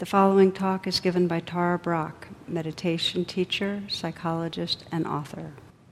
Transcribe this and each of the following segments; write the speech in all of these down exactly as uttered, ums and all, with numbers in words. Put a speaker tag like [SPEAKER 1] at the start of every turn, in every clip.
[SPEAKER 1] The following talk is given by Tara Brach, meditation teacher, psychologist, and author.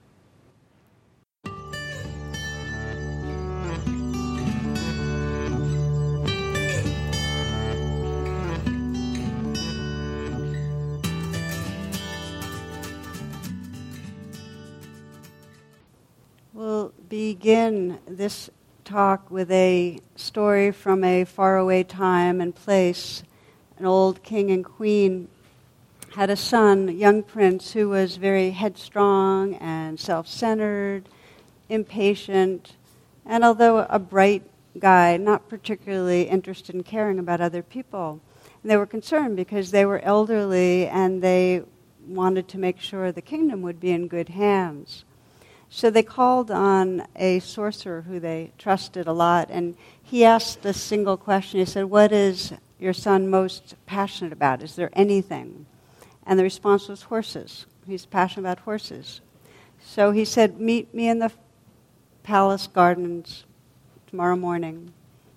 [SPEAKER 1] We'll begin this talk with a story from a faraway time and place. An old king and queen had a son, a young prince, who was very headstrong and self-centered, impatient, and although a bright guy, not particularly interested in caring about other people. And they were concerned because they were elderly and they wanted to make sure the kingdom would be in good hands. So they called on a sorcerer who they trusted a lot, and he asked a single question. He said, "What is your son most passionate about? Is there anything?" And the response was horses. He's passionate about horses. So he said, "Meet me in the palace gardens tomorrow morning,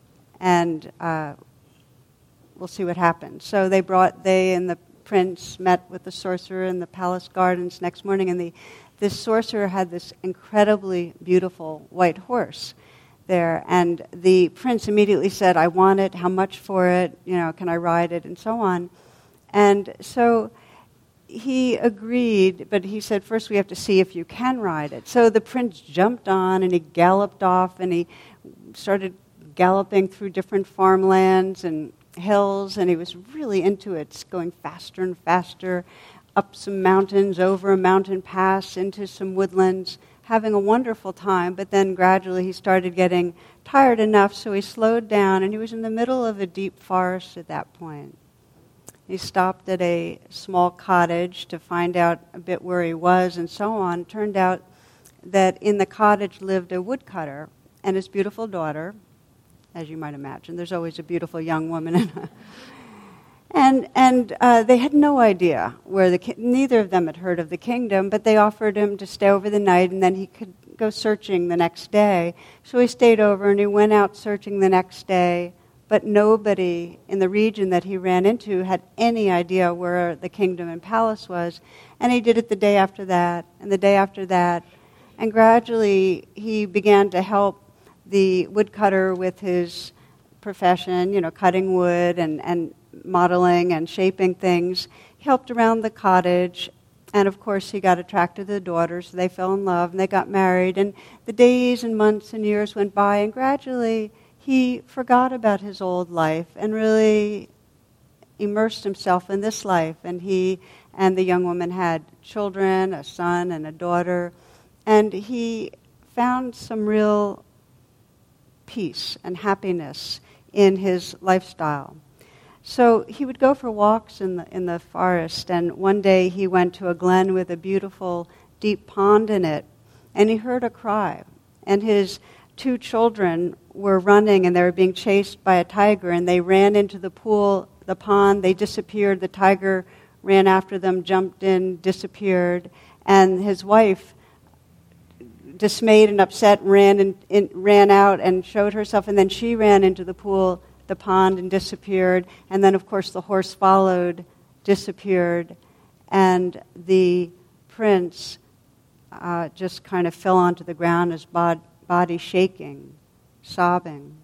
[SPEAKER 1] and uh, we'll see what happens." So they brought, they and the prince met with the sorcerer in the palace gardens next morning, and the this sorcerer had this incredibly beautiful white horse there, and the prince immediately said, "I want it, how much for it, you know, can I ride it," and so on. And so he agreed, but he said, "First we have to see if you can ride it." So the prince jumped on and he galloped off and he started galloping through different farmlands and hills, and he was really into it, going faster and faster, up some mountains, over a mountain pass, into some woodlands, having a wonderful time. But then gradually he started getting tired enough, so he slowed down, and he was in the middle of a deep forest at that point. He stopped at a small cottage to find out a bit where he was and so on. It turned out that in the cottage lived a woodcutter and his beautiful daughter, as you might imagine. There's always a beautiful young woman in a And and uh, they had no idea where the ki- neither of them had heard of the kingdom, but they offered him to stay over the night, and then he could go searching the next day. So he stayed over, and he went out searching the next day, but nobody in the region that he ran into had any idea where the kingdom and palace was. And he did it the day after that, and the day after that, and gradually he began to help the woodcutter with his profession, you know, cutting wood and, and modeling and shaping things. He helped around the cottage, and of course he got attracted to the daughter, so they fell in love and they got married, and the days and months and years went by, and gradually he forgot about his old life and really immersed himself in this life. And he and the young woman had children, a son and a daughter, and he found some real peace and happiness in his lifestyle. So he would go for walks in the in the forest, and one day he went to a glen with a beautiful deep pond in it, and he heard a cry. And his two children were running, and they were being chased by a tiger, and they ran into the pool, the pond, they disappeared. The tiger ran after them, jumped in, disappeared, and his wife, dismayed and upset, ran in, in, ran out and showed herself, and then she ran into the pool, the pond, and disappeared. And then, of course, the horse followed, disappeared, and the prince uh, just kind of fell onto the ground, his bod- body shaking, sobbing.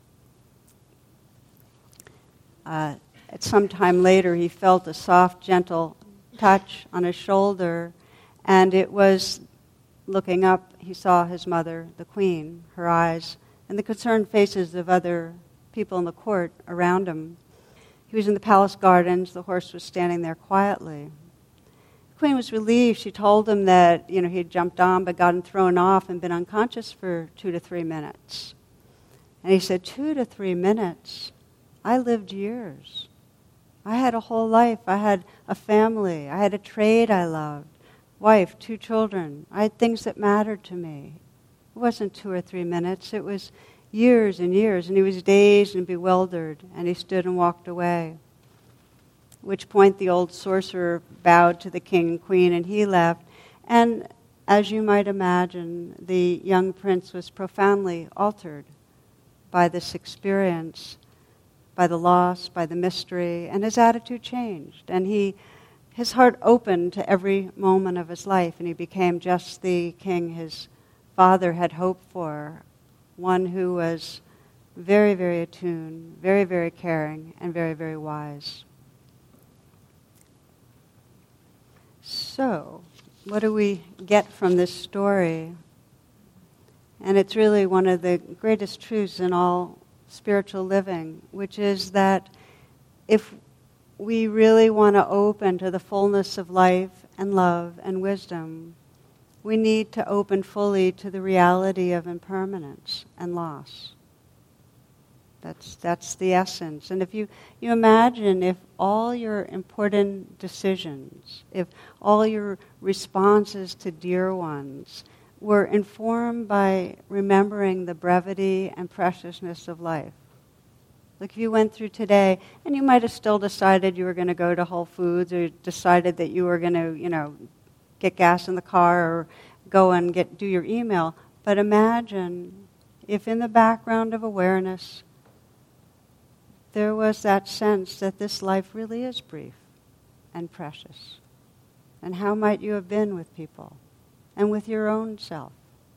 [SPEAKER 1] Uh, at some time later, he felt a soft, gentle touch on his shoulder, and it was, looking up, he saw his mother, the queen, her eyes, and the concerned faces of other people in the court around him. He was in the palace gardens. The horse was standing there quietly. The queen was relieved. She told him that, you know, he had jumped on but gotten thrown off and been unconscious for two to three minutes. And he said, two to three minutes? I lived years. I had a whole life. I had a family. I had a trade I loved. Wife, two children. I had things that mattered to me. It wasn't two or three minutes. It was years and years, and he was dazed and bewildered, and he stood and walked away. At which point the old sorcerer bowed to the king and queen, and he left. And as you might imagine, the young prince was profoundly altered by this experience. by the loss, by the mystery, and his attitude changed. And he, his heart opened to every moment of his life, and he became just the king his father had hoped for, one who was very, very attuned, very, very caring, and very, very wise. So, what do we get from this story? And it's really one of the greatest truths in all spiritual living, which is that if we really want to open to the fullness of life and love and wisdom, we need to open fully to the reality of impermanence and loss. That's that's the essence. And if you, you imagine if all your important decisions, if all your responses to dear ones were informed by remembering the brevity and preciousness of life. Like if you went through today, and you might have still decided you were going to go to Whole Foods, or decided that you were going to, you know, get gas in the car, or go and get do your email. But imagine if in the background of awareness there was that sense that this life really is brief and precious. And how might you have been with people and with your own self?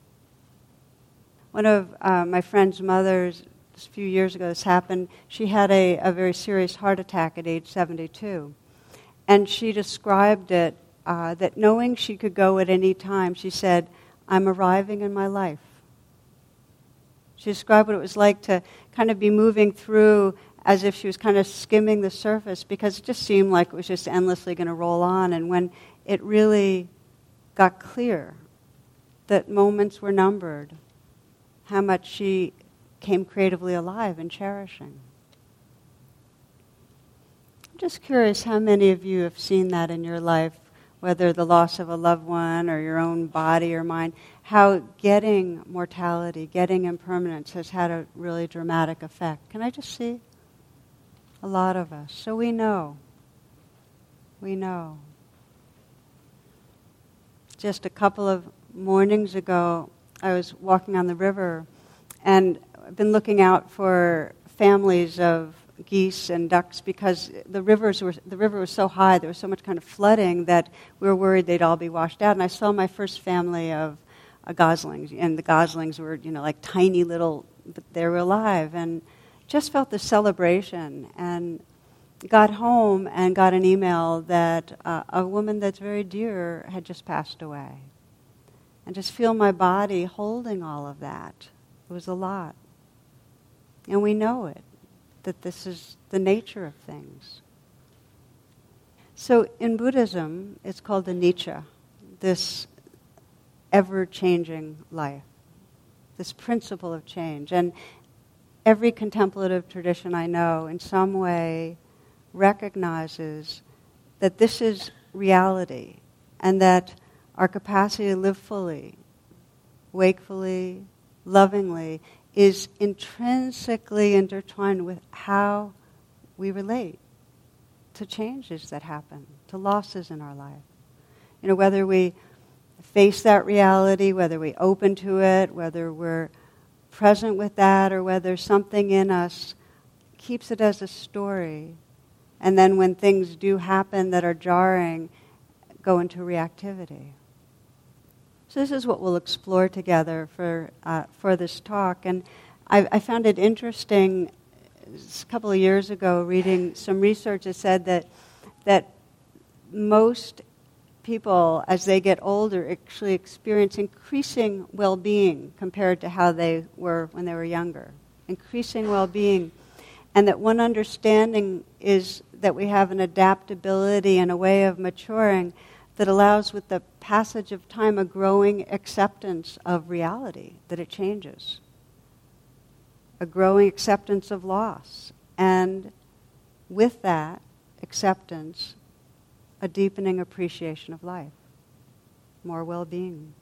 [SPEAKER 1] One of uh, my friend's mothers, a few years ago this happened, she had a, a very serious heart attack at age seventy-two. And she described it, uh, that knowing she could go at any time, she said, I'm arriving in my life. She described what it was like to kind of be moving through as if she was kind of skimming the surface, because it just seemed like it was just endlessly going to roll on. And when it really got clear that moments were numbered, how much she came creatively alive and cherishing. I'm just curious how many of you have seen that in your life, whether the loss of a loved one or your own body or mind, how getting mortality, getting impermanence has had a really dramatic effect. Can I just see? A lot of us. So we know. We know. Just a couple of mornings ago, I was walking on the river, and I've been looking out for families of geese and ducks because the rivers were the river was so high, there was so much kind of flooding that we were worried they'd all be washed out. And I saw my first family of uh, goslings, and the goslings were, you know, like tiny little, but they were alive, and just felt the celebration. And got home and got an email that uh, a woman that's very dear had just passed away. And just feel my body holding all of that. It was a lot. And we know it, that this is the nature of things. So in Buddhism, it's called the Anicca, this ever-changing life, this principle of change. And every contemplative tradition I know in some way recognizes that this is reality, and that our capacity to live fully, wakefully, lovingly, is intrinsically intertwined with how we relate to changes that happen, to losses in our life. You know, whether we face that reality, whether we open to it, whether we're present with that, or whether something in us keeps it as a story, and then when things do happen that are jarring, go into reactivity. So this is what we'll explore together for uh, for this talk. And I, I found it interesting a couple of years ago reading some research that said that that most people, as they get older, actually experience increasing well-being compared to how they were when they were younger. Increasing well-being. And that one understanding is that we have an adaptability and a way of maturing that allows, with the passage of time, a growing acceptance of reality, that it changes. A growing acceptance of loss. And with that acceptance, a deepening appreciation of life, more well-being.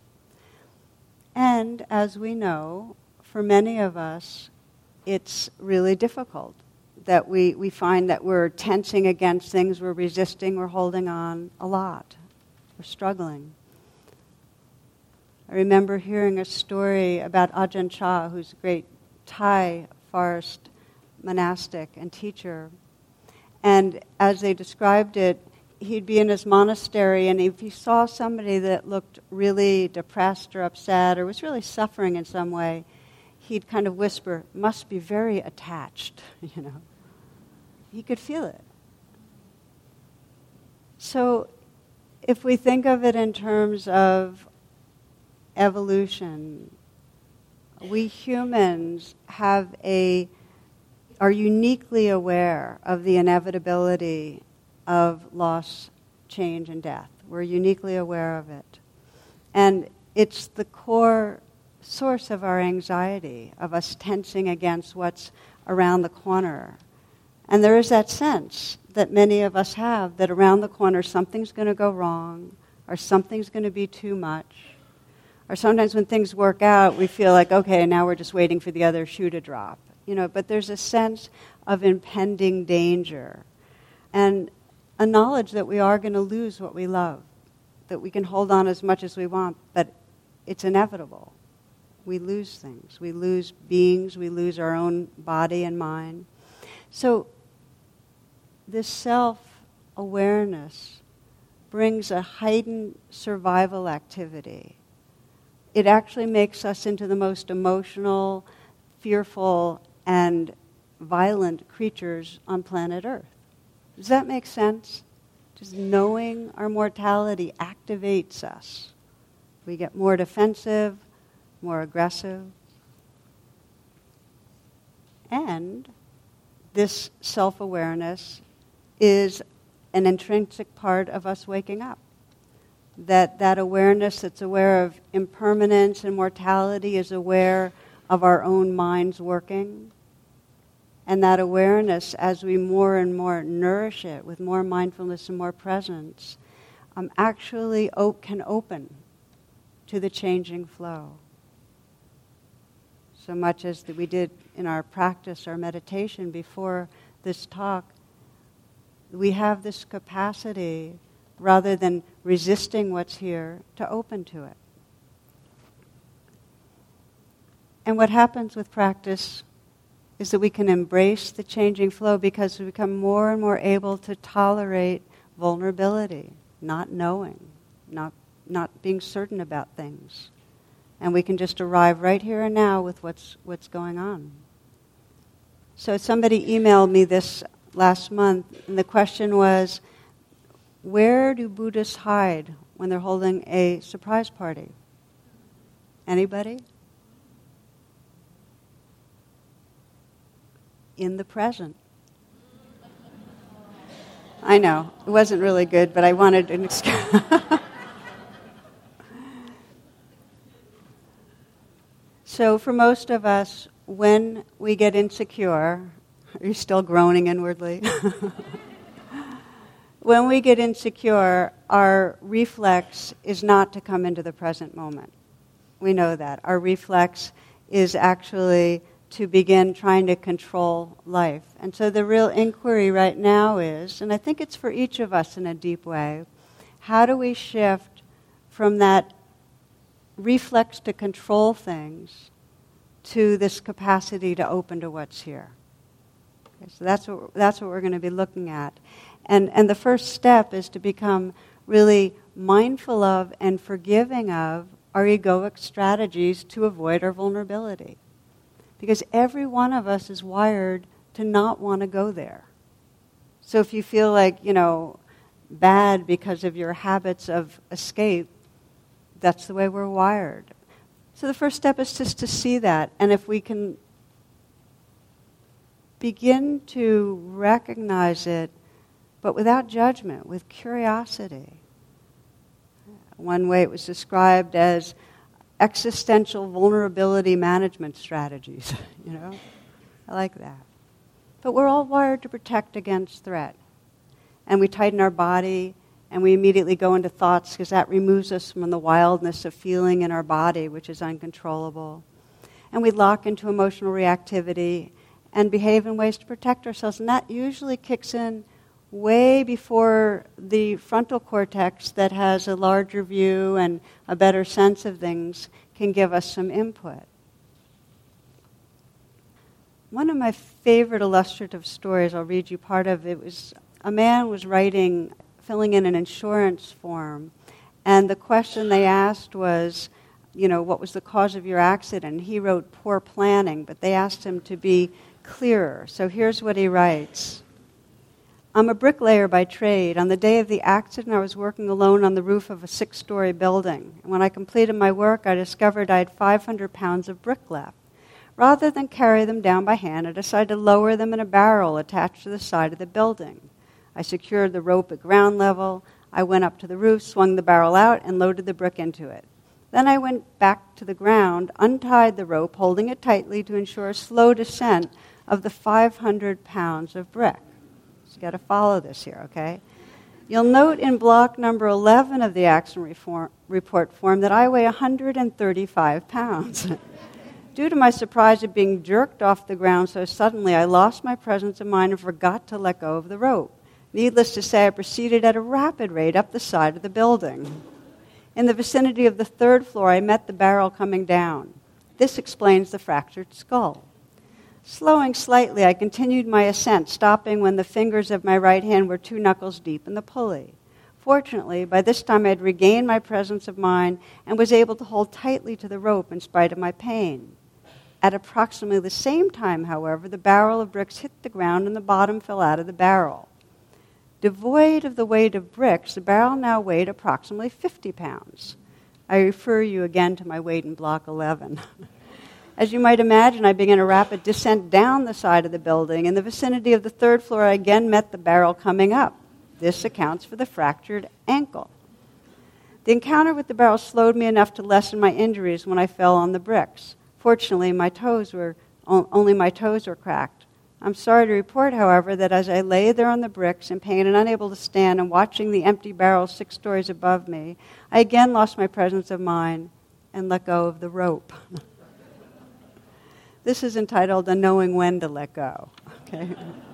[SPEAKER 1] And as we know, for many of us, it's really difficult, that we, we find that we're tensing against things, we're resisting, we're holding on a lot, we're struggling. I remember hearing a story about Ajahn Chah, who's a great Thai forest monastic and teacher. And as they described it, he'd be in his monastery, and if he saw somebody that looked really depressed or upset or was really suffering in some way, he'd kind of whisper, "Must be very attached," you know. He could feel it. So if we think of it in terms of evolution, we humans have a are uniquely aware of the inevitability of loss, change, and death. We're uniquely aware of it. And it's the core source of our anxiety, of us tensing against what's around the corner. And there is that sense that many of us have, that around the corner something's going to go wrong, or something's going to be too much. Or sometimes when things work out, we feel like, okay, now we're just waiting for the other shoe to drop. You know, but there's a sense of impending danger and a knowledge that we are going to lose what we love, that we can hold on as much as we want, but it's inevitable. We lose things. We lose beings. We lose our own body and mind. So this self-awareness brings a heightened survival activity. It actually makes us into the most emotional, fearful, and violent creatures on planet Earth. Does that make sense? Just knowing our mortality activates us. We get more defensive, more aggressive. And this self-awareness is an intrinsic part of us waking up. That that awareness that's aware of impermanence and mortality is aware of our own minds working. And that awareness, as we more and more nourish it with more mindfulness and more presence, um, actually op- can open to the changing flow. So much as that we did in our practice, our meditation before this talk, we have this capacity, rather than resisting what's here, to open to it. And what happens with practice is that we can embrace the changing flow because we become more and more able to tolerate vulnerability, not knowing, not, not being certain about things. And we can just arrive right here and now with what's, what's going on. So somebody emailed me this last month, and the question was, where do Buddhists hide when they're holding a surprise party? Anybody? In the present. I know, it wasn't really good, but I wanted an excuse. So for most of us, when we get insecure, are you still groaning inwardly? When we get insecure, our reflex is not to come into the present moment. We know that. Our reflex is actually to begin trying to control life. And so the real inquiry right now is, and I think it's for each of us in a deep way, how do we shift from that reflex to control things to this capacity to open to what's here? Okay, so that's what that's what we're going to be looking at. And and the first step is to become really mindful of and forgiving of our egoic strategies to avoid our vulnerability. Because every one of us is wired to not want to go there. So if you feel like, you know, bad because of your habits of escape, that's the way we're wired. So the first step is just to see that. And if we can begin to recognize it, but without judgment, with curiosity. One way it was described as existential vulnerability management strategies, you know? I like that. But we're all wired to protect against threat. And we tighten our body, and we immediately go into thoughts because that removes us from the wildness of feeling in our body, which is uncontrollable. And we lock into emotional reactivity and behave in ways to protect ourselves. And that usually kicks in way before the frontal cortex that has a larger view and a better sense of things can give us some input. one of my favorite illustrative stories, I'll read you part of it, was a man was writing, filling in an insurance form, and the question they asked was, you know, what was the cause of your accident? He wrote poor planning, but they asked him to be clearer. So here's what he writes. I'm a bricklayer by trade. On the day of the accident, I was working alone on the roof of a six-story building. And when I completed my work, I discovered I had five hundred pounds of brick left. Rather than carry them down by hand, I decided to lower them in a barrel attached to the side of the building. I secured the rope at ground level. I went up to the roof, swung the barrel out, and loaded the brick into it. Then I went back to the ground, untied the rope, holding it tightly to ensure a slow descent of the five hundred pounds of brick. So you've got to follow this here, okay? You'll note in block number eleven of the accident reform, report form that I weigh one hundred thirty-five pounds. Due to my surprise at being jerked off the ground so suddenly, I lost my presence of mind and forgot to let go of the rope. Needless to say, I proceeded at a rapid rate up the side of the building. In the vicinity of the third floor, I met the barrel coming down. This explains the fractured skull. Slowing slightly, I continued my ascent, stopping when the fingers of my right hand were two knuckles deep in the pulley. Fortunately, by this time I had regained my presence of mind and was able to hold tightly to the rope in spite of my pain. At approximately the same time, however, the barrel of bricks hit the ground and the bottom fell out of the barrel. Devoid of the weight of bricks, the barrel now weighed approximately fifty pounds. I refer you again to my weight in block eleven. As you might imagine, I began a rapid descent down the side of the building. In the vicinity of the third floor, I again met the barrel coming up. This accounts for the fractured ankle. The encounter with the barrel slowed me enough to lessen my injuries when I fell on the bricks. Fortunately, my toes were only my toes were cracked. I'm sorry to report, however, that as I lay there on the bricks in pain and unable to stand and watching the empty barrel six stories above me, I again lost my presence of mind and let go of the rope. This is entitled "The Knowing When to Let Go." Okay.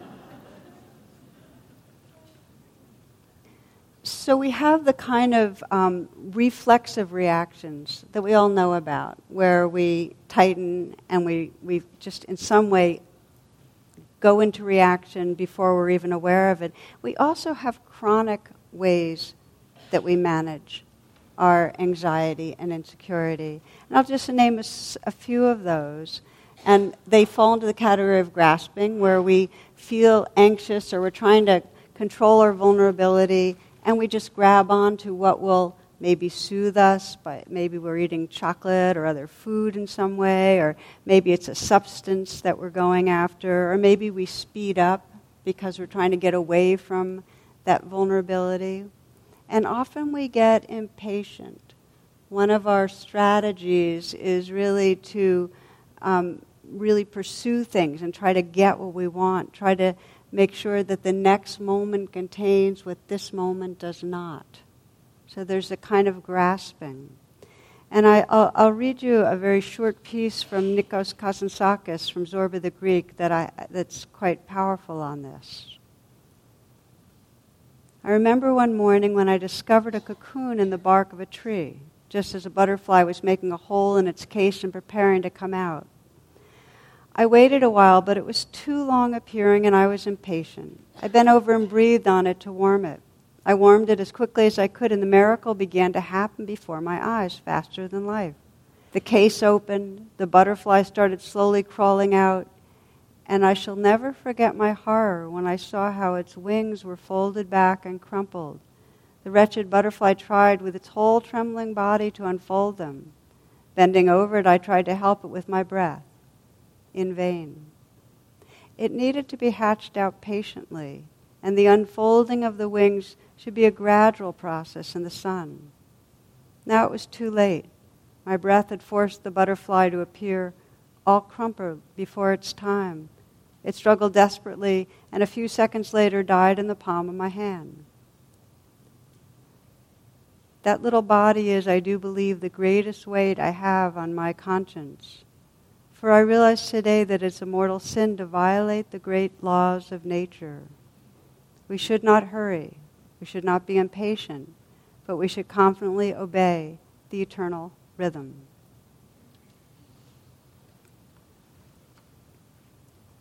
[SPEAKER 1] So we have the kind of um, reflexive reactions that we all know about, where we tighten and we, we just in some way go into reaction before we're even aware of it. We also have chronic ways that we manage our anxiety and insecurity. And I'll just name a, a few of those. And they fall into the category of grasping, where we feel anxious or we're trying to control our vulnerability, and we just grab on to what will maybe soothe us. By maybe we're eating chocolate or other food in some way, or maybe it's a substance that we're going after, or maybe we speed up because we're trying to get away from that vulnerability. And often we get impatient. One of our strategies is really to um, really pursue things and try to get what we want, try to make sure that the next moment contains what this moment does not. So there's a kind of grasping. And I, I'll, I'll read you a very short piece from Nikos Kazantzakis from Zorba the Greek that I, that's quite powerful on this. I remember one morning when I discovered a cocoon in the bark of a tree, just as a butterfly was making a hole in its case and preparing to come out. I waited a while, but it was too long appearing and I was impatient. I bent over and breathed on it to warm it. I warmed it as quickly as I could, and the miracle began to happen before my eyes, faster than life. The case opened, the butterfly started slowly crawling out, and I shall never forget my horror when I saw how its wings were folded back and crumpled. The wretched butterfly tried with its whole trembling body to unfold them. Bending over it, I tried to help it with my breath. In vain. It needed to be hatched out patiently, and the unfolding of the wings should be a gradual process in the sun. Now it was too late. My breath had forced the butterfly to appear all crumpled before its time. It struggled desperately, and a few seconds later died in the palm of my hand. That little body is, I do believe, the greatest weight I have on my conscience. For I realize today that it's a mortal sin to violate the great laws of nature. We should not hurry. We should not be impatient, but we should confidently obey the eternal rhythm.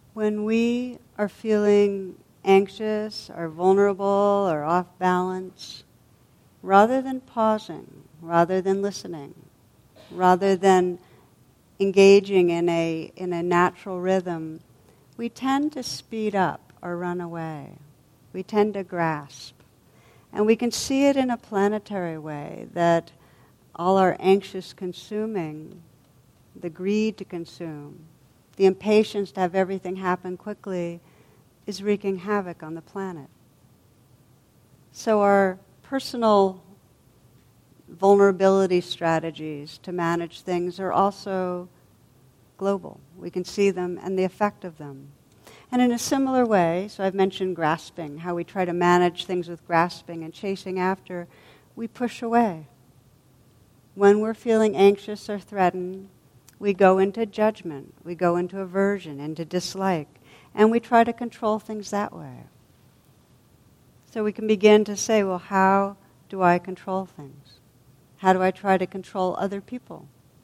[SPEAKER 1] When we are feeling anxious or vulnerable or off balance, rather than pausing, rather than listening, rather than engaging in a in a natural rhythm, we tend to speed up or run away. We tend to grasp. And we can see it in a planetary way, that all our anxious consuming, the greed to consume, the impatience to have everything happen quickly, is wreaking havoc on the planet. So our personal vulnerability strategies to manage things are also global. We can see them and the effect of them. And in a similar way, so I've mentioned grasping, how we try to manage things with grasping and chasing after, we push away. When we're feeling anxious or threatened, we go into judgment, we go into aversion, into dislike, and we try to control things that way. So we can begin to say, well, how do I control things? How do I try to control other people?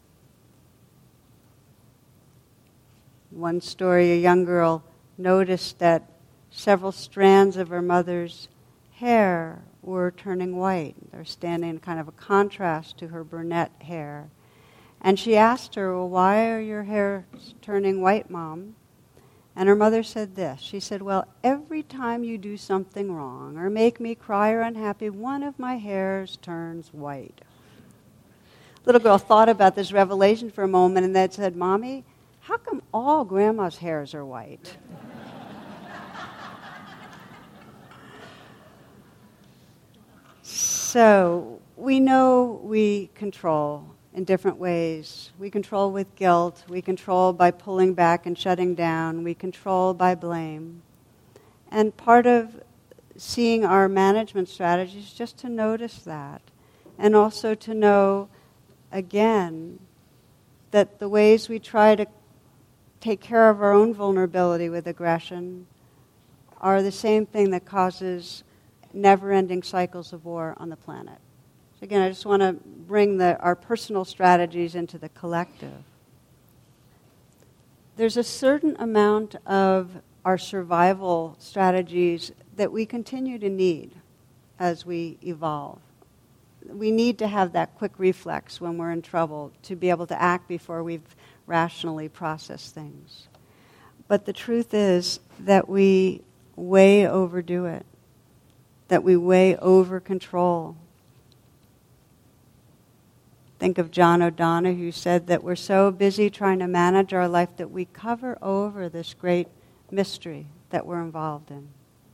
[SPEAKER 1] One story, a young girl noticed that several strands of her mother's hair were turning white. They're standing in kind of a contrast to her brunette hair. And she asked her, well, why are your hair turning white, Mom? And her mother said this. She said, well, every time you do something wrong or make me cry or unhappy, one of my hairs turns white. Little girl thought about this revelation for a moment and then said, Mommy, how come all Grandma's hairs are white? So we know we control in different ways. We control with guilt. We control by pulling back and shutting down. We control by blame. And part of seeing our management strategies is just to notice that. And also to know, again, that the ways we try to take care of our own vulnerability with aggression are the same thing that causes never-ending cycles of war on the planet. So again, I just want to bring the, our personal strategies into the collective. There's a certain amount of our survival strategies that we continue to need as we evolve. We need to have that quick reflex when we're in trouble to be able to act before we've rationally processed things. But the truth is that we way overdo it, that we way over control. Think of John O'Donohue, who said that we're so busy trying to manage our life that we cover over this great mystery that we're involved in.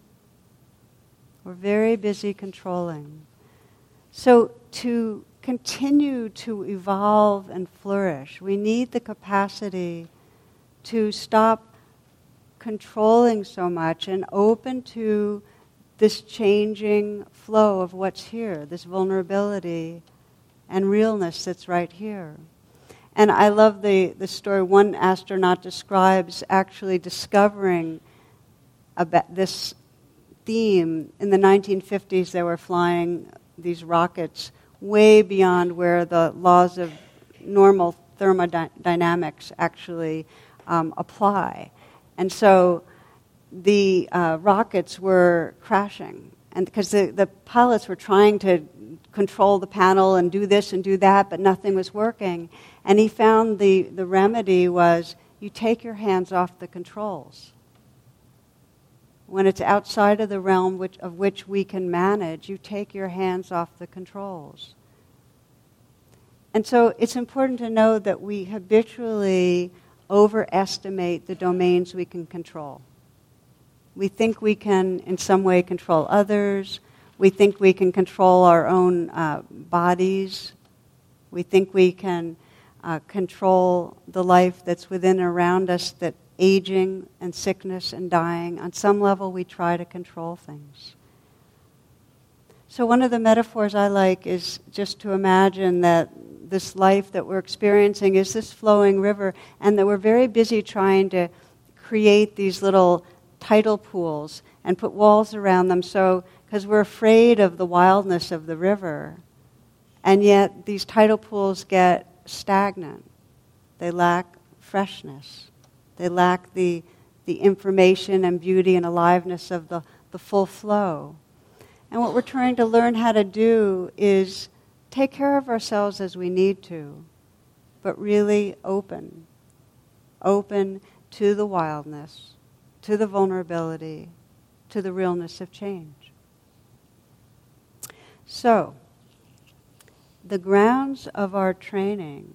[SPEAKER 1] We're very busy controlling. So to continue to evolve and flourish, we need the capacity to stop controlling so much and open to this changing flow of what's here, this vulnerability and realness that's right here. And I love the, the story one astronaut describes actually discovering about this theme. In the nineteen fifties, they were flying these rockets way beyond where the laws of normal thermodynamics actually um, apply. And so the uh, rockets were crashing. And because the, the pilots were trying to control the panel and do this and do that, but nothing was working. And he found the, the remedy was you take your hands off the controls. When it's outside of the realm which, of which we can manage, you take your hands off the controls. And so it's important to know that we habitually overestimate the domains we can control. We think we can, in some way, control others. We think we can control our own uh, bodies. We think we can uh, control the life that's within and around us, that aging and sickness and dying. On some level, we try to control things. So one of the metaphors I like is just to imagine that this life that we're experiencing is this flowing river, and that we're very busy trying to create these little tidal pools and put walls around them, so because we're afraid of the wildness of the river, and yet these tidal pools get stagnant. They lack freshness. They lack the the information and beauty and aliveness of the, the full flow. And what we're trying to learn how to do is take care of ourselves as we need to, but really open. Open to the wildness, to the vulnerability, to the realness of change. So, the grounds of our training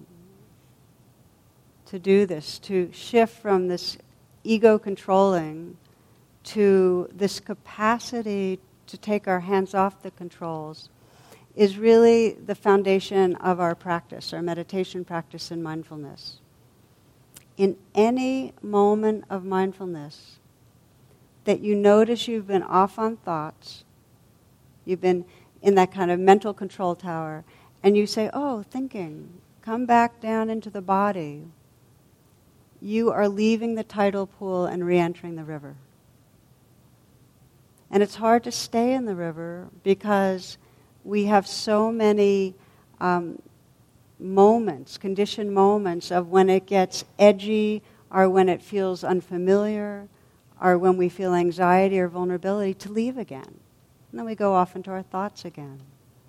[SPEAKER 1] to do this, to shift from this ego controlling to this capacity to take our hands off the controls, is really the foundation of our practice, our meditation practice in mindfulness. In any moment of mindfulness that you notice you've been off on thoughts, you've been in that kind of mental control tower, and you say, oh, thinking, come back down into the body, you are leaving the tidal pool and re-entering the river. And it's hard to stay in the river because we have so many um, moments, conditioned moments of when it gets edgy or when it feels unfamiliar or when we feel anxiety or vulnerability to leave again. And then we go off into our thoughts again.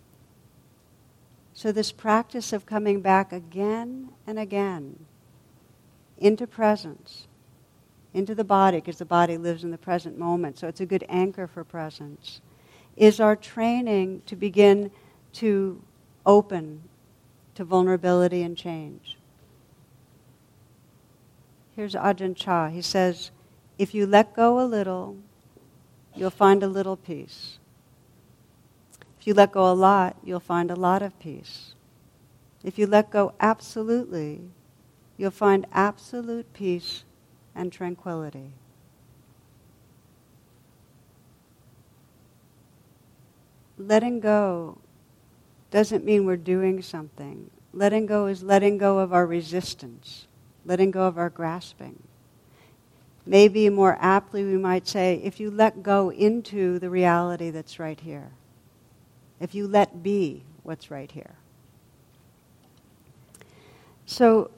[SPEAKER 1] So this practice of coming back again and again into presence, into the body, because the body lives in the present moment, so it's a good anchor for presence, is our training to begin to open to vulnerability and change. Here's Ajahn Chah. He says, if you let go a little, you'll find a little peace. If you let go a lot, you'll find a lot of peace. If you let go absolutely, you'll find absolute peace and tranquility. Letting go doesn't mean we're doing something. Letting go is letting go of our resistance, letting go of our grasping. Maybe more aptly we might say, if you let go into the reality that's right here, if you let be what's right here. So,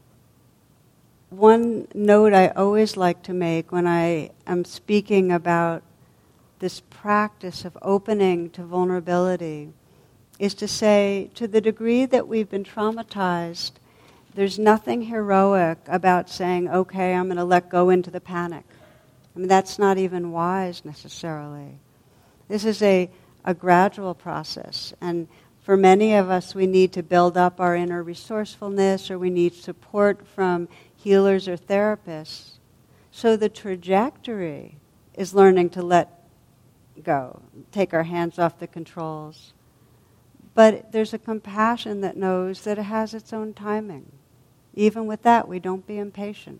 [SPEAKER 1] one note I always like to make when I am speaking about this practice of opening to vulnerability is to say, to the degree that we've been traumatized, there's nothing heroic about saying, okay, I'm going to let go into the panic. I mean, that's not even wise necessarily. This is a, a gradual process, and for many of us, we need to build up our inner resourcefulness, or we need support from healers or therapists. So the trajectory is learning to let go, take our hands off the controls. But there's a compassion that knows that it has its own timing. Even with that, we don't be impatient.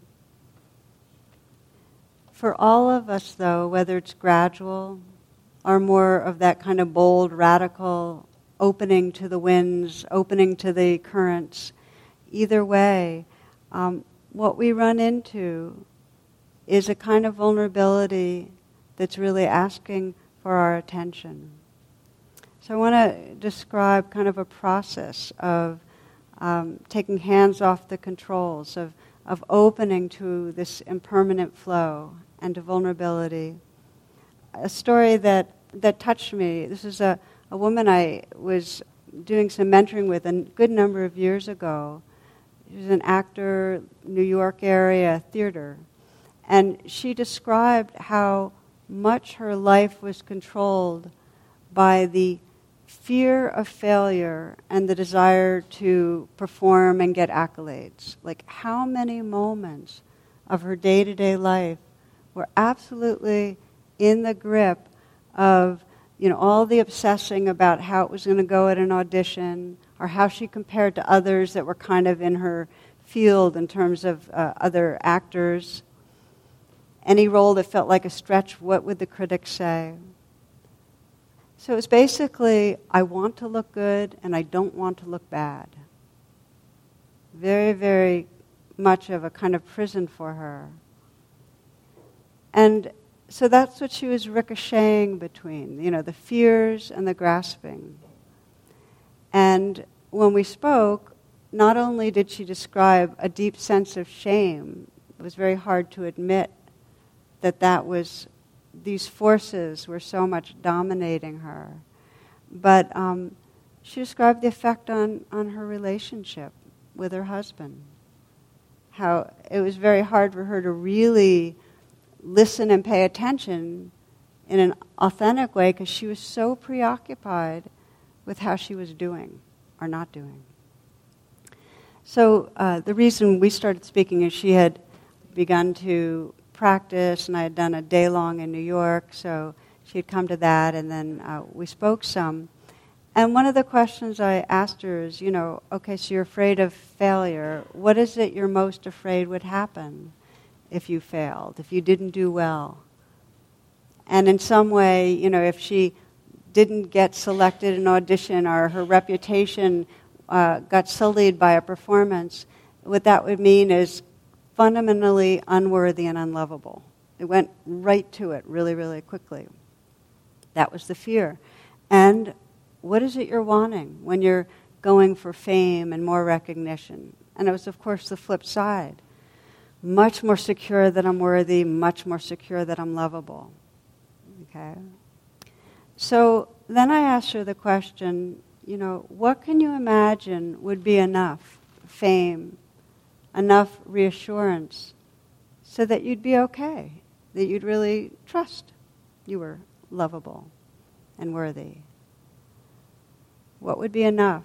[SPEAKER 1] For all of us, though, whether it's gradual or more of that kind of bold, radical opening to the winds, opening to the currents, either way, um, what we run into is a kind of vulnerability that's really asking for our attention. So I want to describe kind of a process of um, taking hands off the controls, of, of opening to this impermanent flow and to vulnerability. A story that, that touched me, this is a, a woman I was doing some mentoring with a good number of years ago. She was an actor, New York area, theater. And she described how much her life was controlled by the fear of failure and the desire to perform and get accolades. Like how many moments of her day-to-day life were absolutely in the grip of, you know, all the obsessing about how it was going to go at an audition, or how she compared to others that were kind of in her field in terms of uh, other actors. Any role that felt like a stretch, what would the critics say? So it's basically, I want to look good and I don't want to look bad. Very, very much of a kind of prison for her. And so that's what she was ricocheting between, you know, the fears and the grasping. And when we spoke, not only did she describe a deep sense of shame, it was very hard to admit that that was, these forces were so much dominating her. But um, she described the effect on, on her relationship with her husband. How it was very hard for her to really listen and pay attention in an authentic way because she was so preoccupied with how she was doing or not doing. So uh, the reason we started speaking is she had begun to practice, and I had done a day-long in New York, so she had come to that, and then uh, we spoke some. And one of the questions I asked her is, you know, okay, so you're afraid of failure. What is it you're most afraid would happen if you failed, if you didn't do well? And in some way, you know, if she didn't get selected in an audition or her reputation uh, got sullied by a performance, what that would mean is fundamentally unworthy and unlovable. It went right to it really, really quickly. That was the fear. And what is it you're wanting when you're going for fame and more recognition? And it was, of course, the flip side. Much more secure that I'm worthy, much more secure that I'm lovable. Okay? So then I asked her the question, you know, what can you imagine would be enough fame, enough reassurance, so that you'd be okay, that you'd really trust you were lovable and worthy? What would be enough?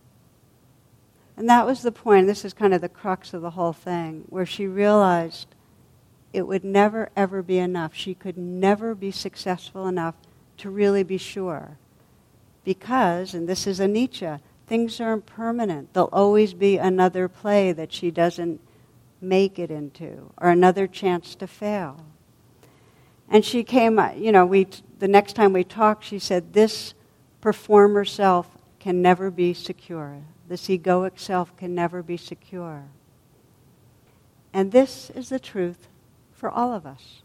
[SPEAKER 1] And that was the point, this is kind of the crux of the whole thing, where she realized it would never, ever be enough. She could never be successful enough to really be sure. Because, and this is a Nietzsche, things are impermanent. There'll always be another play that she doesn't make it into, or another chance to fail. And she came, you know, we the next time we talked, she said, this performer self can never be secure. This egoic self can never be secure. And this is the truth for all of us.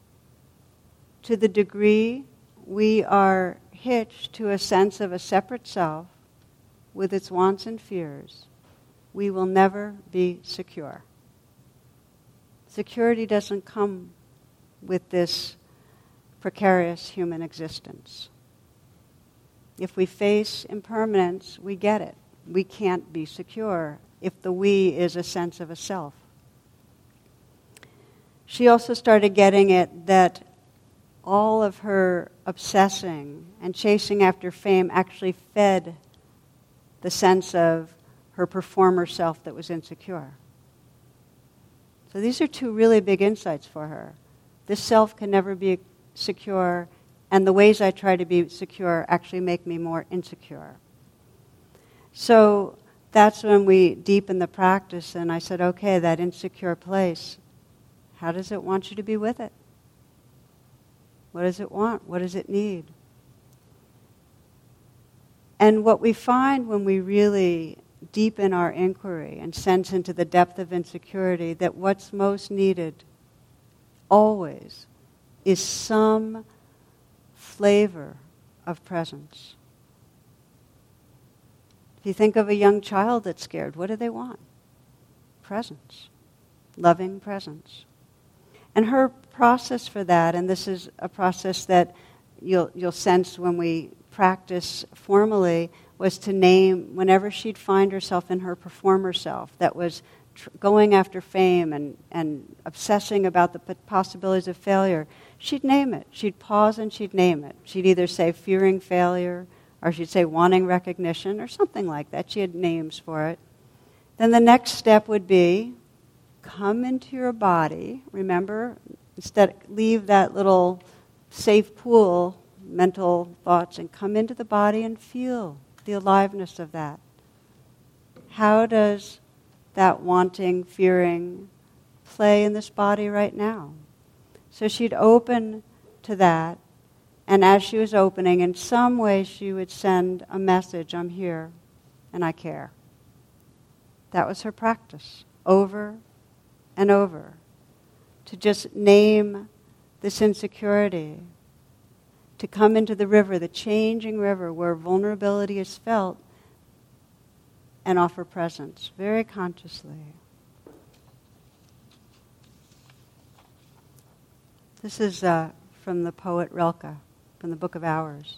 [SPEAKER 1] To the degree we are hitched to a sense of a separate self with its wants and fears, we will never be secure. Security doesn't come with this precarious human existence. If we face impermanence, we get it. We can't be secure if the we is a sense of a self. She also started getting it that all of her obsessing and chasing after fame actually fed the sense of her performer self that was insecure. So these are two really big insights for her. This self can never be secure, and the ways I try to be secure actually make me more insecure. So that's when we deepened the practice, and I said, okay, that insecure place, how does it want you to be with it? What does it want? What does it need? And what we find when we really deepen our inquiry and sense into the depth of insecurity, that what's most needed always is some flavor of presence. If you think of a young child that's scared, what do they want? Presence. Loving presence. And her process for that, and this is a process that you'll you'll sense when we practice formally, was to name, whenever she'd find herself in her performer self that was tr- going after fame and, and obsessing about the p- possibilities of failure, she'd name it. She'd pause and she'd name it. She'd either say fearing failure, or she'd say wanting recognition, or something like that. She had names for it. Then the next step would be, come into your body. Remember, instead, leave that little safe pool, mental thoughts, and come into the body and feel the aliveness of that. How does that wanting, fearing play in this body right now? So she'd open to that, and as she was opening, in some way she would send a message, I'm here, and I care. That was her practice, over and over, to just name this insecurity, to come into the river, the changing river where vulnerability is felt, and offer presence very consciously. This is uh, from the poet Rilke, from the Book of Hours.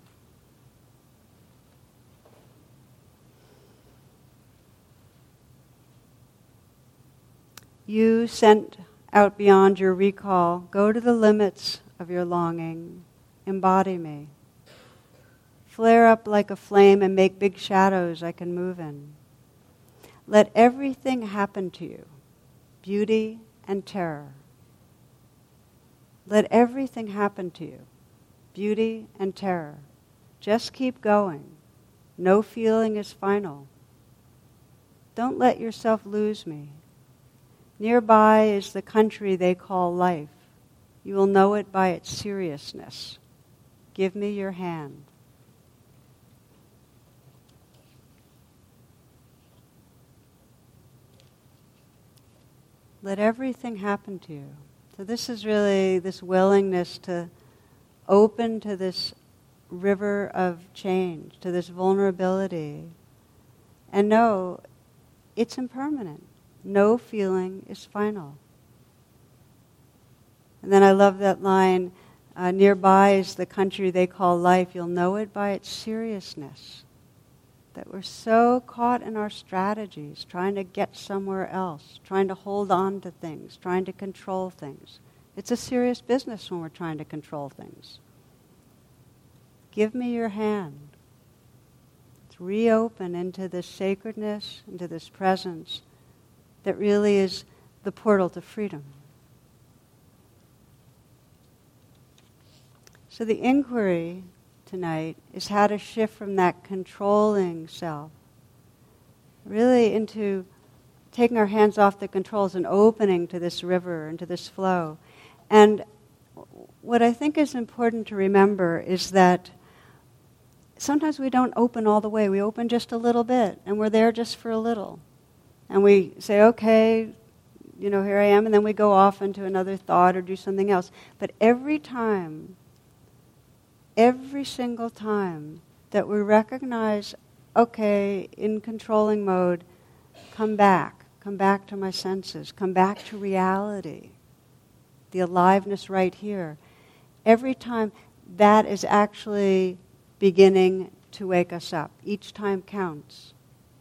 [SPEAKER 1] You sent out beyond your recall, go to the limits of your longing, embody me. Flare up like a flame and make big shadows I can move in. Let everything happen to you, beauty and terror. Let everything happen to you, beauty and terror. Just keep going. No feeling is final. Don't let yourself lose me. Nearby is the country they call life. You will know it by its seriousness. Give me your hand. Let everything happen to you. So this is really this willingness to open to this river of change, to this vulnerability, and know it's impermanent. No feeling is final. And then I love that line, uh, nearby is the country they call life. You'll know it by its seriousness. That we're so caught in our strategies, trying to get somewhere else, trying to hold on to things, trying to control things. It's a serious business when we're trying to control things. Give me your hand. Let's reopen into this sacredness, into this presence that really is the portal to freedom. So the inquiry tonight is how to shift from that controlling self really into taking our hands off the controls and opening to this river and to this flow. And what I think is important to remember is that sometimes we don't open all the way. We open just a little bit, and we're there just for a little. And we say, okay, you know, here I am, and then we go off into another thought or do something else. But every time, every single time that we recognize, okay, in controlling mode, come back, come back to my senses, come back to reality, the aliveness right here. Every time, that is actually beginning to wake us up. Each time counts.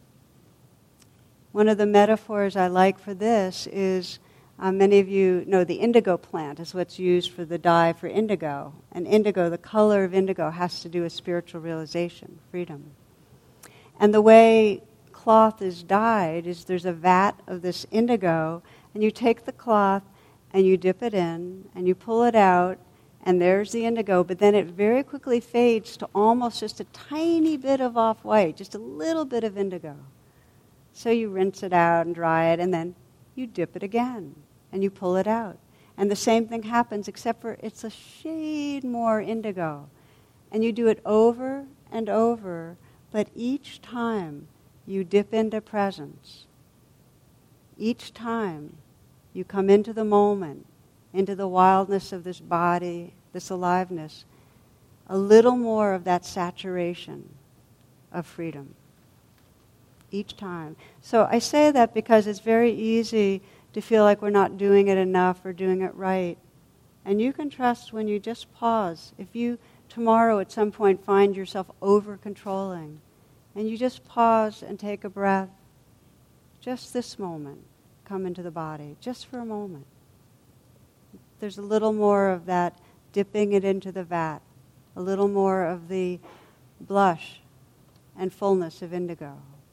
[SPEAKER 1] One of the metaphors I like for this is, uh, many of you know the indigo plant is what's used for the dye for indigo. And indigo, the color of indigo, has to do with spiritual realization, freedom. And the way cloth is dyed is there's a vat of this indigo, and you take the cloth and you dip it in, and you pull it out, and there's the indigo, but then it very quickly fades to almost just a tiny bit of off-white, just a little bit of indigo. So you rinse it out and dry it, and then you dip it again, and you pull it out. And the same thing happens, except for it's a shade more indigo. And you do it over and over, but each time you dip into presence. Each time you come into the moment, into the wildness of this body, this aliveness, a little more of that saturation of freedom. Each time. So I say that because it's very easy to feel like we're not doing it enough or doing it right. And you can trust when you just pause. If you tomorrow at some point find yourself over-controlling, and you just pause and take a breath, just this moment, come into the body, just for a moment. There's a little more of that dipping it into the vat, a little more of the blush and fullness of indigo.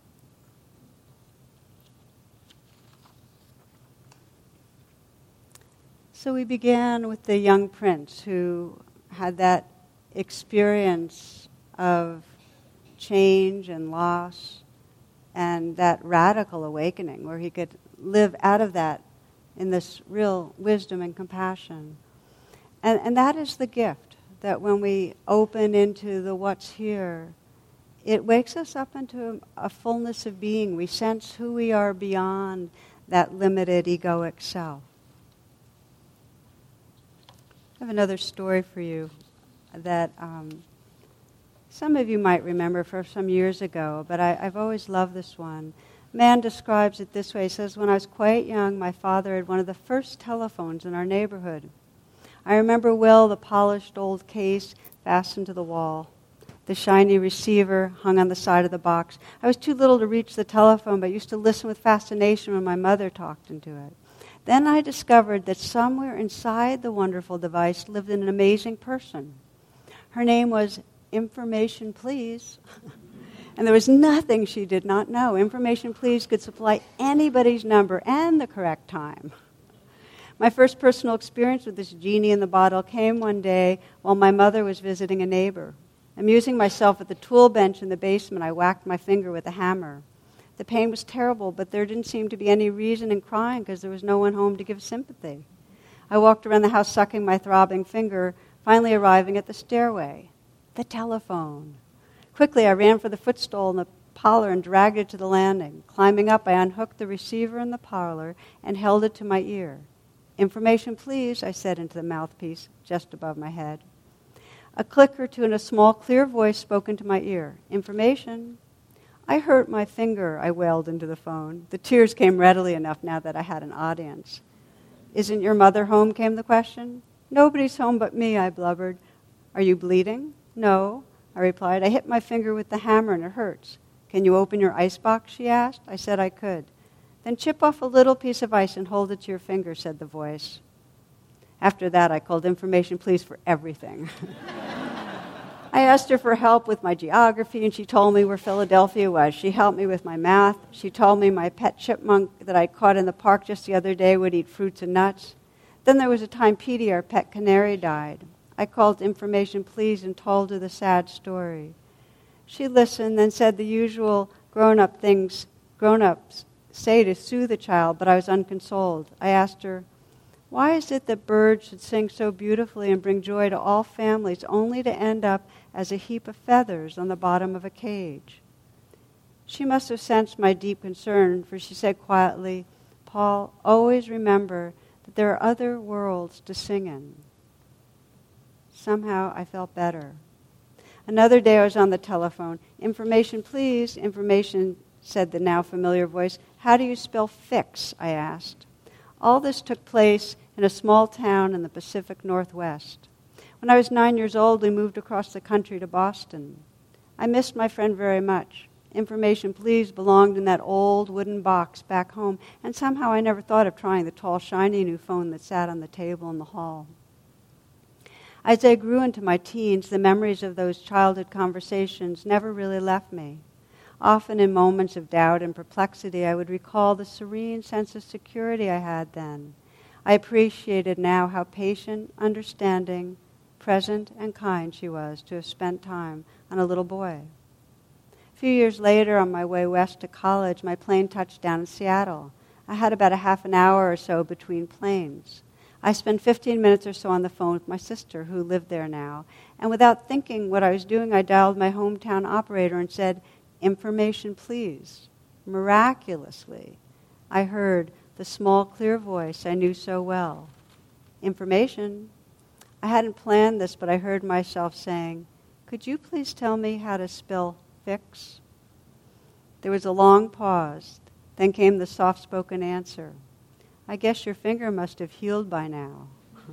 [SPEAKER 1] So we began with the young prince who had that experience of change and loss and that radical awakening where he could live out of that in this real wisdom and compassion. And, and that is the gift, that when we open into the what's here, it wakes us up into a, a fullness of being. We sense who we are beyond that limited egoic self. I have another story for you that um, some of you might remember from some years ago, but I, I've always loved this one. A man describes it this way. He says, when I was quite young, my father had one of the first telephones in our neighborhood. I remember well the polished old case fastened to the wall. The shiny receiver hung on the side of the box. I was too little to reach the telephone, but used to listen with fascination when my mother talked into it. Then I discovered that somewhere inside the wonderful device lived an amazing person. Her name was Information Please. And there was nothing she did not know. Information Please could supply anybody's number and the correct time. My first personal experience with this genie in the bottle came one day while my mother was visiting a neighbor. Amusing myself at the tool bench in the basement, I whacked my finger with a hammer. The pain was terrible, but there didn't seem to be any reason in crying because there was no one home to give sympathy. I walked around the house sucking my throbbing finger, finally arriving at the stairway. The telephone. Quickly, I ran for the footstool in the parlor and dragged it to the landing. Climbing up, I unhooked the receiver in the parlor and held it to my ear. Information, please, I said into the mouthpiece just above my head. A click or two and a small, clear voice spoke into my ear. Information. I hurt my finger, I wailed into the phone. The tears came readily enough now that I had an audience. Isn't your mother home, came the question. Nobody's home but me, I blubbered. Are you bleeding? No, I replied. I hit my finger with the hammer and it hurts. Can you open your icebox, she asked. I said I could. Then chip off a little piece of ice and hold it to your finger, said the voice. After that, I called Information Please for everything. I asked her for help with my geography, and she told me where Philadelphia was. She helped me with my math. She told me my pet chipmunk that I caught in the park just the other day would eat fruits and nuts. Then there was a time Petey, our pet canary, died. I called Information Please and told her the sad story. She listened, then said the usual grown-up things grown-ups say to soothe a child, but I was unconsoled. I asked her, why is it that birds should sing so beautifully and bring joy to all families only to end up as a heap of feathers on the bottom of a cage? She must have sensed my deep concern, for she said quietly, Paul, always remember that there are other worlds to sing in. Somehow I felt better. Another day I was on the telephone. Information, please. Information, said the now familiar voice. How do you spell fix? I asked. All this took place in a small town in the Pacific Northwest. When I was nine years old, we moved across the country to Boston. I missed my friend very much. Information, please, belonged in that old wooden box back home, and somehow I never thought of trying the tall, shiny new phone that sat on the table in the hall. As I grew into my teens, the memories of those childhood conversations never really left me. Often in moments of doubt and perplexity, I would recall the serene sense of security I had then. I appreciated now how patient, understanding, present, and kind she was to have spent time on a little boy. A few years later, on my way west to college, my plane touched down in Seattle. I had about a half an hour or so between planes. I spent fifteen minutes or so on the phone with my sister, who lived there now, and without thinking what I was doing, I dialed my hometown operator and said, Information, please. Miraculously, I heard the small, clear voice I knew so well. Information. I hadn't planned this, but I heard myself saying, could you please tell me how to spell fix? There was a long pause. Then came the soft-spoken answer. I guess your finger must have healed by now.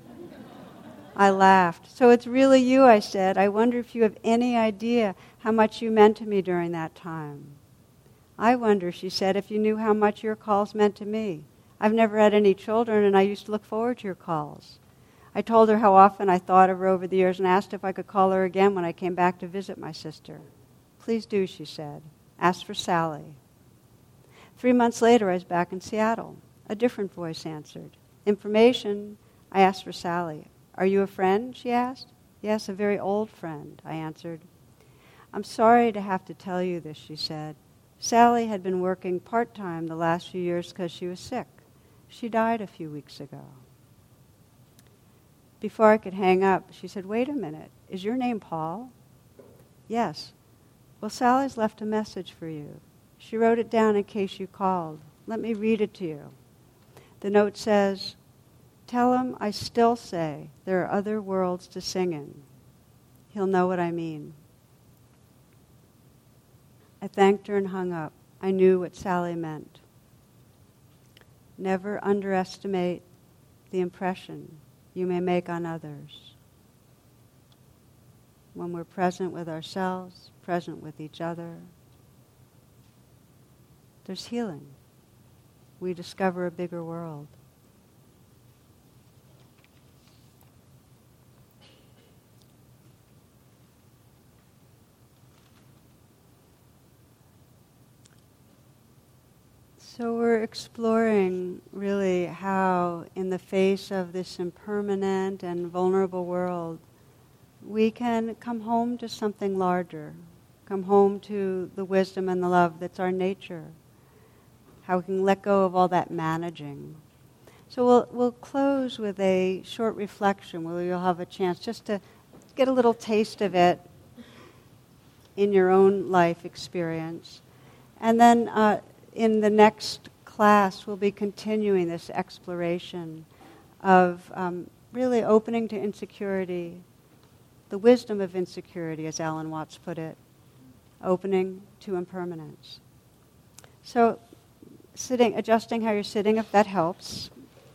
[SPEAKER 1] I laughed. So it's really you, I said. I wonder if you have any idea how much you meant to me during that time. I wonder, she said, if you knew how much your calls meant to me. I've never had any children, and I used to look forward to your calls. I told her how often I thought of her over the years and asked if I could call her again when I came back to visit my sister. Please do, she said. Ask for Sally. Three months later, I was back in Seattle. A different voice answered. Information. I asked for Sally. Are you a friend, she asked. Yes, a very old friend, I answered. I'm sorry to have to tell you this, she said. Sally had been working part-time the last few years because she was sick. She died a few weeks ago. Before I could hang up, she said, wait a minute, is your name Paul? Yes. Well, Sally's left a message for you. She wrote it down in case you called. Let me read it to you. The note says, tell him I still say there are other worlds to sing in. He'll know what I mean. I thanked her and hung up. I knew what Sally meant. Never underestimate the impression you may make on others. When we're present with ourselves, present with each other, there's healing. We discover a bigger world. So we're exploring really how, in the face of this impermanent and vulnerable world, we can come home to something larger, come home to the wisdom and the love that's our nature, how we can let go of all that managing. So we'll, we'll close with a short reflection where you'll have a chance just to get a little taste of it in your own life experience. And then uh, in the next class, we'll be continuing this exploration of um, really opening to insecurity, the wisdom of insecurity, as Alan Watts put it, opening to impermanence. So sitting, adjusting how you're sitting, if that helps.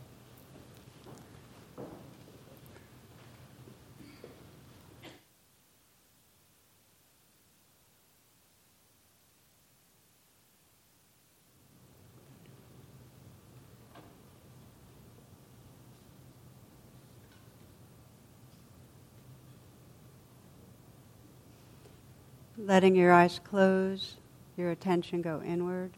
[SPEAKER 1] Letting your eyes close, your attention go inward.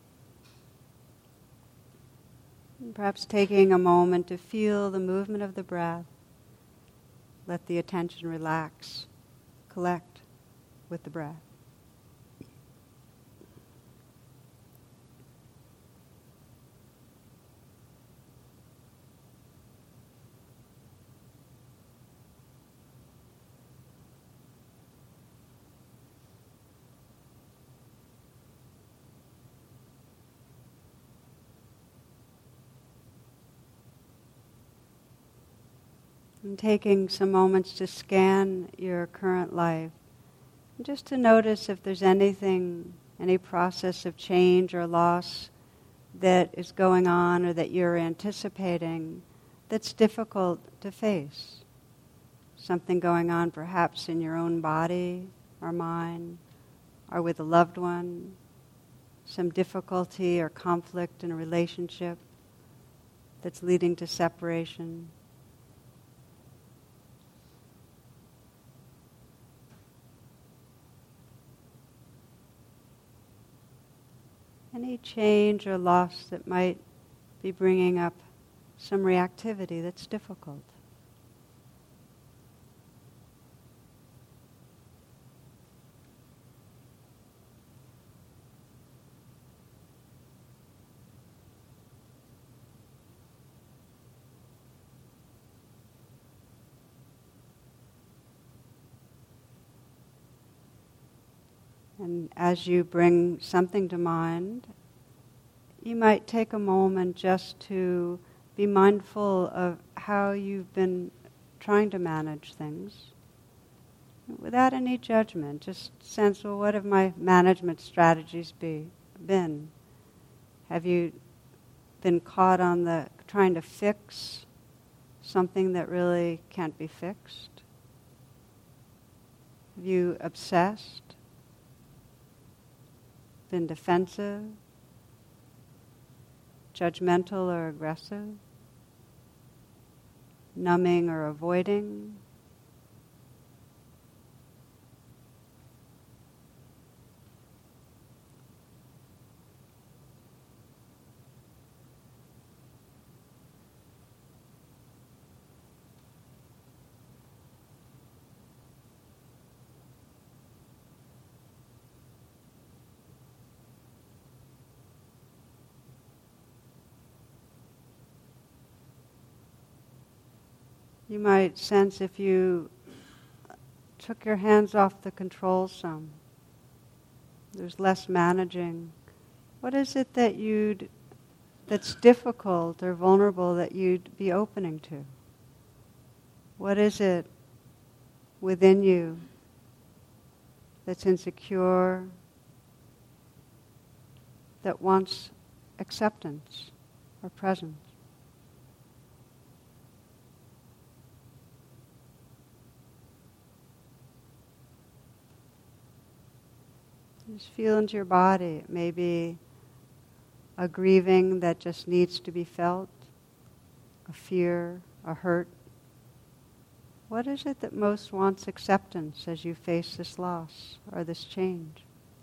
[SPEAKER 1] And perhaps taking a moment to feel the movement of the breath. Let the attention relax, collect with the breath. And taking some moments to scan your current life, and just to notice if there's anything, any process of change or loss that is going on or that you're anticipating that's difficult to face. Something going on perhaps in your own body or mind or with a loved one, some difficulty or conflict in a relationship that's leading to separation. Any change or loss that might be bringing up some reactivity that's difficult. And as you bring something to mind, you might take a moment just to be mindful of how you've been trying to manage things without any judgment. Just sense, well, what have my management strategies be, been? Have you been caught on the trying to fix something that really can't be fixed? Have you obsessed? Been defensive, judgmental or aggressive, numbing or avoiding? You might sense if you took your hands off the control some. There's less managing. What is it that you'd, that's difficult or vulnerable that you'd be opening to? What is it within you that's insecure, that wants acceptance or presence? Just feel into your body. It may be a grieving that just needs to be felt, a fear, a hurt. What is it that most wants acceptance as you face this loss or this change?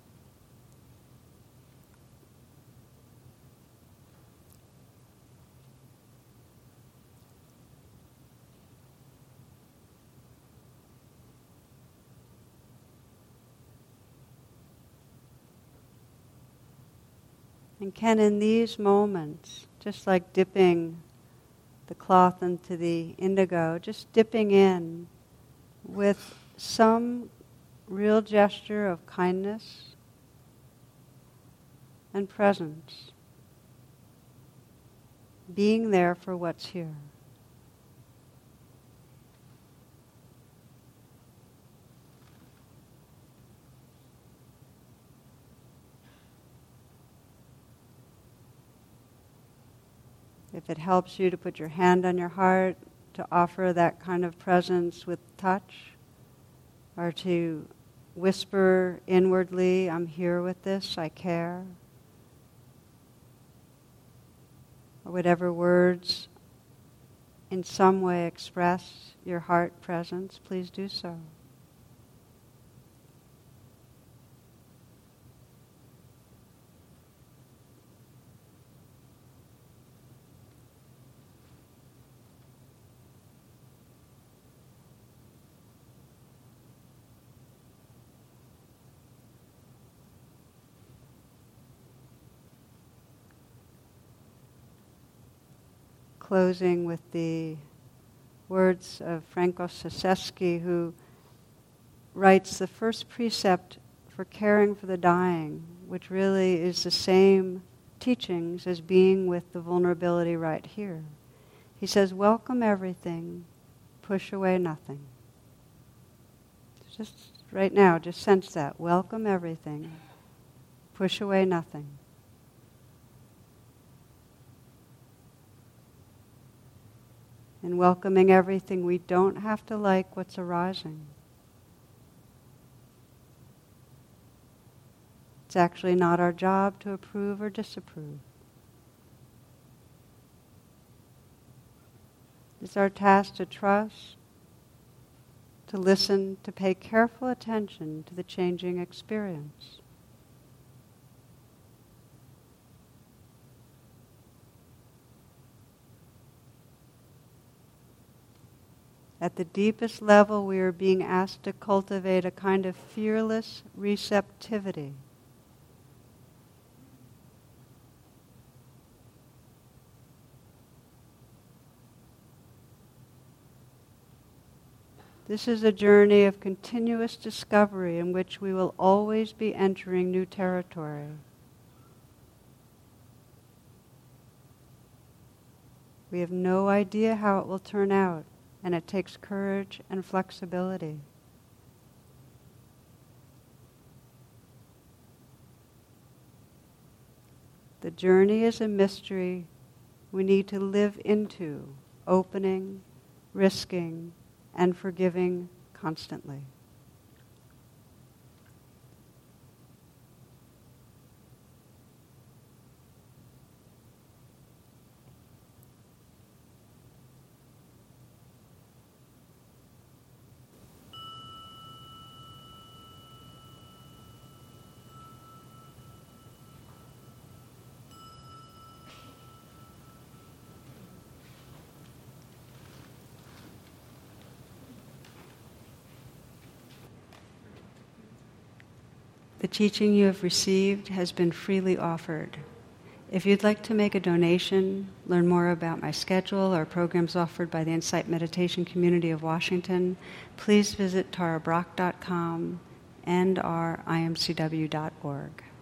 [SPEAKER 1] And can in these moments, just like dipping the cloth into the indigo, just dipping in with some real gesture of kindness and presence, being there for what's here. If it helps you to put your hand on your heart, to offer that kind of presence with touch, or to whisper inwardly, I'm here with this, I care, or whatever words in some way express your heart presence, please do so. Closing with the words of Franco Sasseski, who writes the first precept for caring for the dying, which really is the same teachings as being with the vulnerability right here. He says, welcome everything, push away nothing. Just right now, just sense that. Welcome everything, push away nothing. And welcoming everything, we don't have to like what's arising. It's actually not our job to approve or disapprove. It's our task to trust, to listen, to pay careful attention to the changing experience. At the deepest level, we are being asked to cultivate a kind of fearless receptivity. This is a journey of continuous discovery in which we will always be entering new territory. We have no idea how it will turn out, and it takes courage and flexibility. The journey is a mystery we need to live into, opening, risking, and forgiving constantly. The teaching you have received has been freely offered. If you'd like to make a donation, learn more about my schedule or programs offered by the Insight Meditation Community of Washington, please visit tara brach dot com and or I M C W dot org.